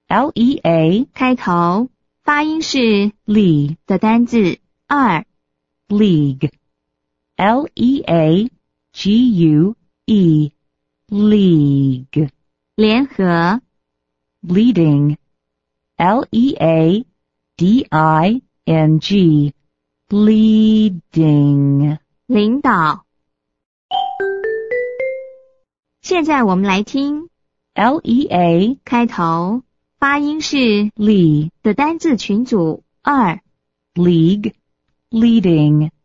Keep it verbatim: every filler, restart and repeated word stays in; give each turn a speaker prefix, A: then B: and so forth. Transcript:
A: L E A
B: 开头发音是
A: Li
B: 的单字。二
A: League L E A G U E League
B: 联合
A: Leading L E A D I N G Leading
B: 领导。现在我们来听
A: L E A
B: 开头发音是
A: Li
B: 的单字群组。二
A: League Leading